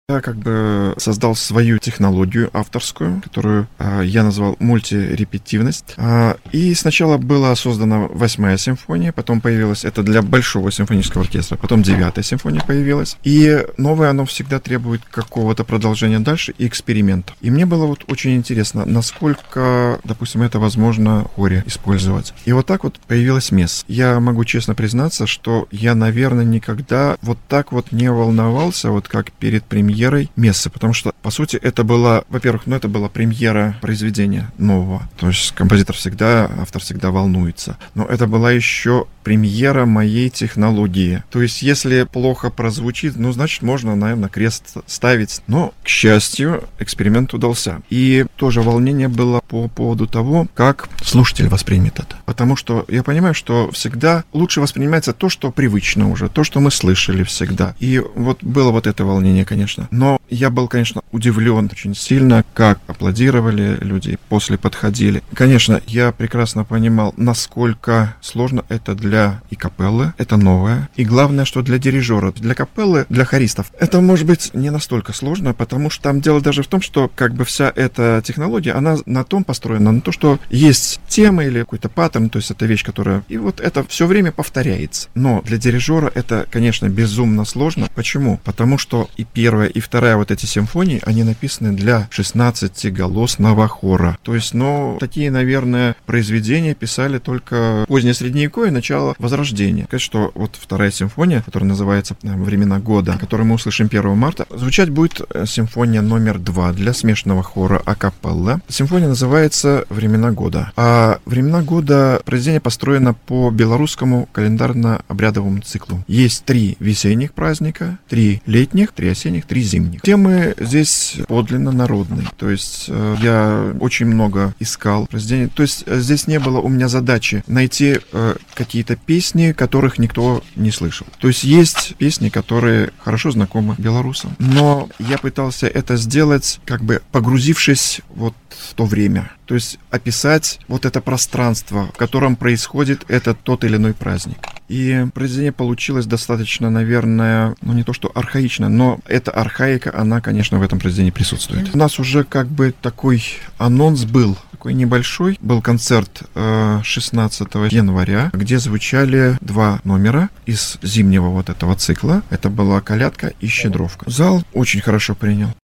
Я как бы создал свою технологию авторскую, которую я назвал мультирепетивность. И сначала была создана 8-я симфония, потом появилась это для большого симфонического оркестра, потом 9-я симфония появилась. И новое оно всегда требует какого-то продолжения дальше и эксперимента. И мне было вот очень интересно, насколько, допустим, это возможно в хоре использовать. И вот так вот появилась МЕС. Я могу честно признаться, что я, наверное, никогда вот так вот не волновался, вот как перед премьерой мессы, потому что, по сути, это была, во-первых, это была премьера произведения нового, то есть автор всегда волнуется, но это была еще премьера моей технологии, то есть если плохо прозвучит, значит, можно, наверное, крест ставить, но, к счастью, эксперимент удался, и тоже волнение было по поводу того, как слушатель воспримет это, потому что я понимаю, что всегда лучше воспринимается то, что привычно уже, то, что мы слышали всегда, и вот было вот это волнение, конечно. Но я был, конечно, удивлен очень сильно, как аплодировали люди, после подходили. Конечно, я прекрасно понимал, насколько сложно это для и капеллы, это новое. И главное, что для дирижера, для капеллы, для хористов, это может быть не настолько сложно, потому что там дело даже в том, что как бы вся эта технология, она на том построена, на то, что есть тема или какой-то паттерн, то есть это вещь, которая... И вот это все время повторяется. Но для дирижера это, конечно, безумно сложно. Почему? Потому что и первая, и вторая вот эти симфонии, они написаны для 16-голосного хора. То есть, такие, наверное, произведения писали только позднее Средневековье, начало Возрождения. Сказать, что вот вторая симфония, которая называется «Времена года», которую мы услышим 1 марта, звучать будет симфония номер 2 для смешанного хора акапелла. Симфония называется «Времена года». А «Времена года» произведение построено по белорусскому календарно-обрядовому циклу. Есть 3 весенних праздника, 3 летних, 3 осенних, 3 зимних. Темы здесь подлинно народные. То есть я очень много искал произведений. То есть здесь не было у меня задачи найти какие-то песни, которых никто не слышал. То есть есть песни, которые хорошо знакомы белорусам. Но я пытался это сделать, как бы погрузившись вот в то время. То есть описать вот это пространство, в котором происходит тот или иной праздник. И произведение получилось достаточно, наверное, не то что архаично, но эта архаика, она, конечно, в этом произведении присутствует. У нас уже как бы такой анонс был, такой небольшой. Был концерт 16 января, где звучали 2 номера из зимнего вот этого цикла. Это была «Колядка» и «Щедровка». Зал очень хорошо принял.